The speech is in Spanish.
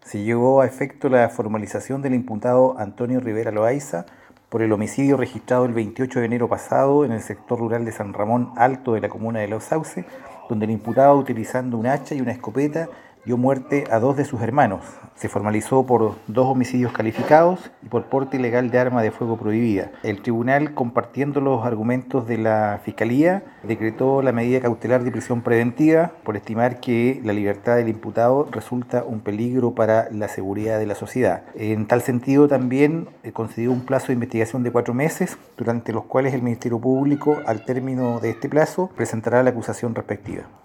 se llevó a efecto la formalización del imputado Antonio Rivera Loaiza por el homicidio registrado el 28 de enero pasado en el sector rural de San Ramón Alto de la comuna de Los Sauces, donde el imputado, utilizando un hacha y una escopeta, dio muerte a dos de sus hermanos. Se formalizó por 2 homicidios calificados y por porte ilegal de arma de fuego prohibida. El tribunal, compartiendo los argumentos de la Fiscalía, decretó la medida cautelar de prisión preventiva por estimar que la libertad del imputado resulta un peligro para la seguridad de la sociedad. En tal sentido, también concedió un plazo de investigación de 4 meses, durante los cuales el Ministerio Público, al término de este plazo, presentará la acusación respectiva.